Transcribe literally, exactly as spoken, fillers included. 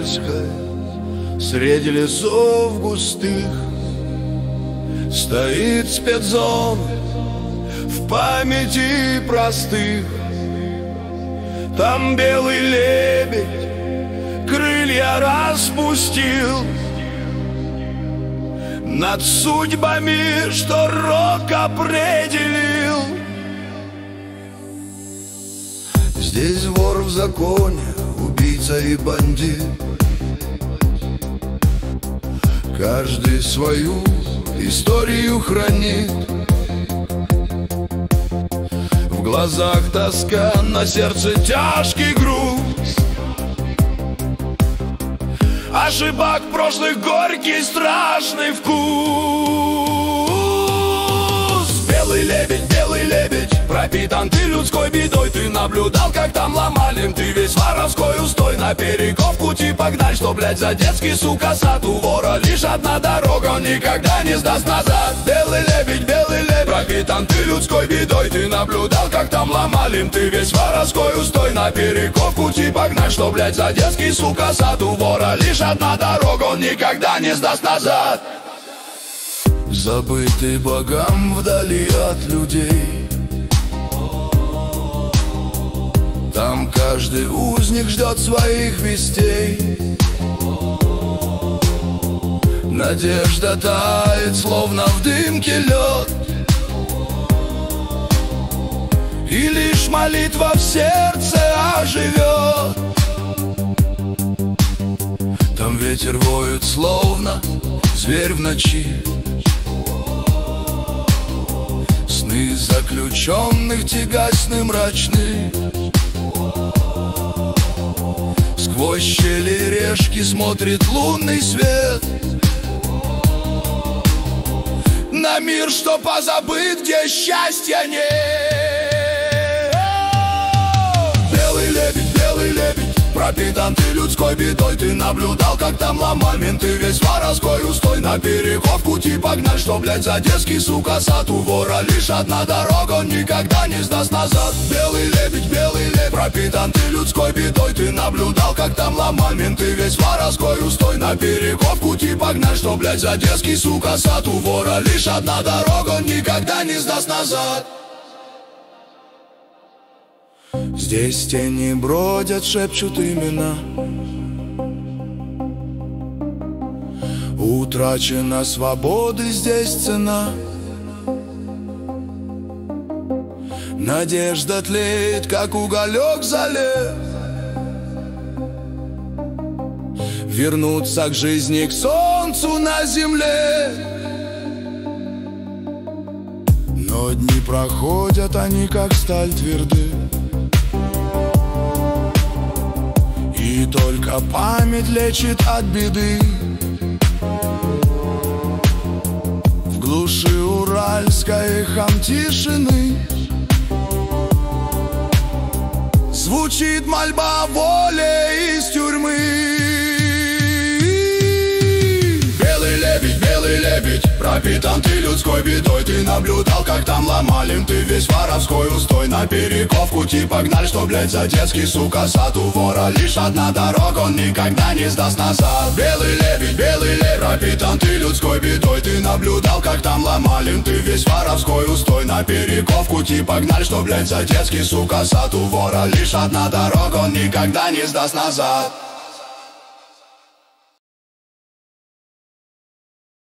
Архангельской, среди лесов густых, стоит спецзона в памяти простых. Там белый лебедь крылья распустил над судьбами, что рок определил. Здесь вор в законе, убийца и бандит, каждый свою историю хранит. В глазах тоска, на сердце тяжкий груз, ошибок прошлых горький страшный вкус. Белый лебедь, белый лебедь, пропитан ты людской бедой. Ты наблюдал, как там ломали, ты весь воровской устой. На перекоп пути погнать, что, блядь, за детский, сука, сад. У вора лишь одна дорога, он никогда не сдаст назад. Белый лебедь, белый лебедь, пропитан ты людской бедой. Ты наблюдал, как там ломали, ты весь воровской устой. На перекоп пути погнать, что, блядь, за детский, сука, сад. У вора лишь одна дорога, он никогда не сдаст назад. Забытый богам вдали от людей, там каждый узник ждет своих вестей. Надежда тает, словно в дымке лед, и лишь молитва в сердце оживет. Там ветер воет, словно зверь в ночи, сны заключенных тягостны мрачны. Сквозь щели решки смотрит лунный свет на мир, что позабыт, где счастья нет. Белый лебедь, белый лебедь, пропитан ты людской бедой. Ты наблюдал, как там ломал менты весь воровской устой. На перекоп пути погнать, что, блядь, за детский, сука, сад. У вора лишь одна дорога, он никогда не сдаст назад. Белый лебедь, белый лебедь, пропитан ты людской бедой. Ты наблюдал, как там ломал менты весь воровской устой. На перекоп пути погнать, что, блядь, за детский, сука, сад. У вора лишь одна дорога, он никогда не сдаст назад. Здесь тени бродят, шепчут имена, утрачена свободы, здесь цена. Надежда тлеет, как уголек за лес, вернуться к жизни, к солнцу на земле. Но дни проходят, они как сталь тверды, и только память лечит от беды. В глуши уральской эхом тишины звучит мольба о воле из тюрьмы. Белый лебедь, белый лебедь, пропитан ты людской бедой. Ты наблюдал, как там ломали, ты весь воровской устой. На перекоп пути погнали, что, блядь, за детский, сука, сад. У вора лишь одна дорога, он никогда не сдаст назад. Белый лебедь, белый лебедь, пропитан ты людской бедой. Ты наблюдал, как там ломали, ты весь воровской устой. На перекоп пути погнали, что, блядь, за детский, сука, сад. У вора лишь одна дорога, он никогда не сдаст назад.